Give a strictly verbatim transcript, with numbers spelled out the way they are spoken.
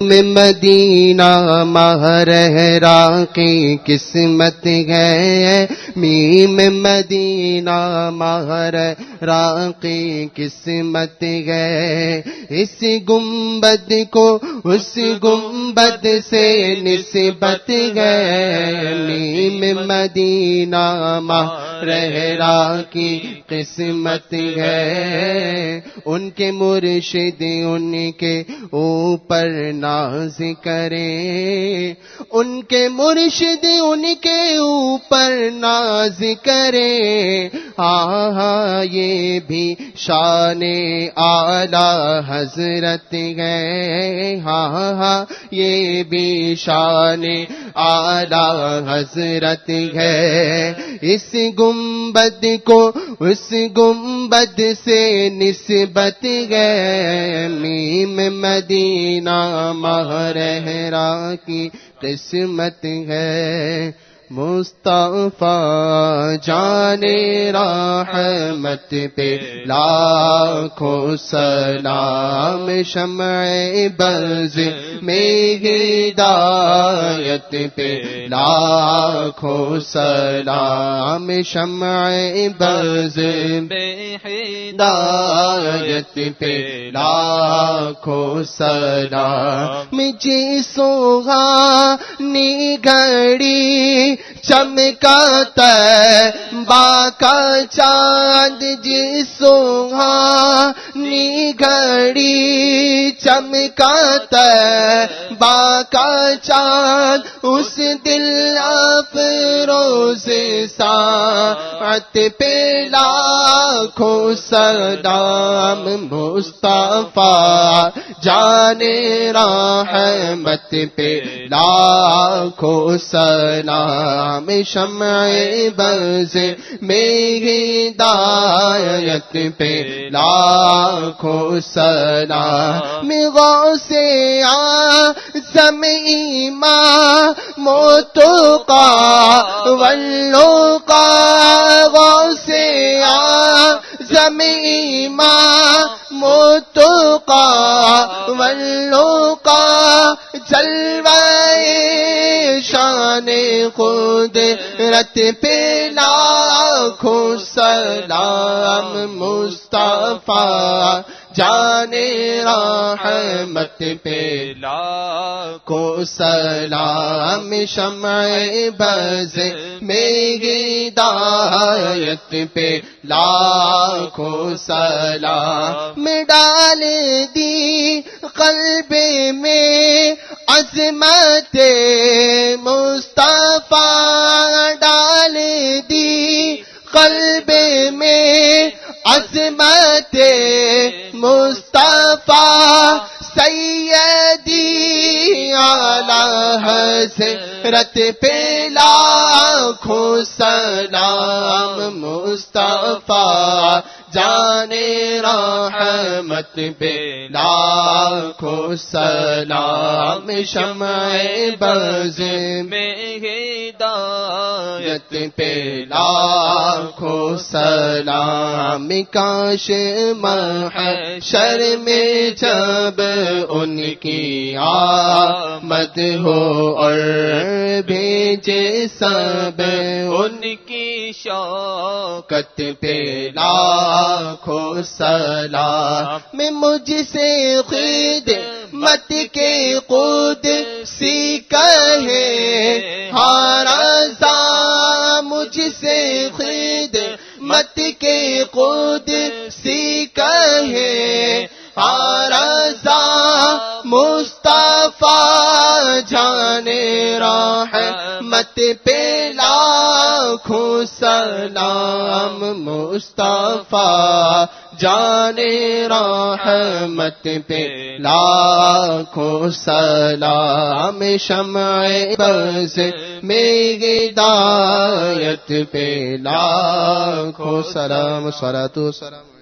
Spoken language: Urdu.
میں مدینہ مہرہرا کی قسمت ہے، میم مدینہ مہرہرا کی قسمت ہے، اس گنبد کو اس گنبد سے نسبت ہے، میم مدینہ مہرہرا کی قسمت ہے، ان کے مرشد ان کے اوپر ناز کریں، ان کے مرشد ان کے اوپر ناز کریں، ہاں یہ بھی شان اعلی حضرت ہے، ہاں ہاں یہ بھی شان اعلی حضرت ہے، اس گنبد کو اس گنبد سے نسبت ہے، میم مدینہ مہرہرا کی قسمت ہے، مصطفیٰ جان رحمت پہ لاکھوں سلام، شمع بز میں ہدایت پہ لاکھوں سلام، شمع بز میں ہدایت پہ لاکھوں سلام، جسوہا نگھڑی چمکاتا با کا چاند، جسوہا نگھڑی چمکاتا با کا چاند، اس دل افروز ساعت پہ لاکھوں سلام، مصطفیٰ جان رحمت پہ لاکھوں سلام، شمع بز میں ہدایت پہ لاکھوں سلام، غوث اعظم امام التقیٰ واللقاء، غوث اعظم امام التقیٰ واللقاء، جلوہ شان قدرت پہ لاکھوں سلام، مصطفیٰ جان رحمت پہ لاکھوں سلام، شمع بز میں ہدایت پہ لاکھوں سلام، ڈال دی قلب میں عظمت مصطفیٰ، ڈال دی قلب میں عظمت مصطفیٰ، سیدی اعلی حضرت پہ لاکھوں سلام، مصطفیٰ جان رحمت پہ لاکھوں سلام، شمع بز میں ہدایت پہ لاکھوں سلام، کاش محشر میں جب ان کی آمد ہو اور بھیجے سب ان کی شوکت پہ لاکھوں سلام، میں مجھ سے خدمت کے قدسی کہے ہر رضا، مجھ سے خدمت کے قدسی کہے ہر رضا، مصطفیٰ جان رحمت پہ لاکھوں سلام، مصطفیٰ جان رحمت پہ لاکھوں سلام، شمع بز میں ہدایت پہ لاکھوں سلام، صلاۃ و سلام۔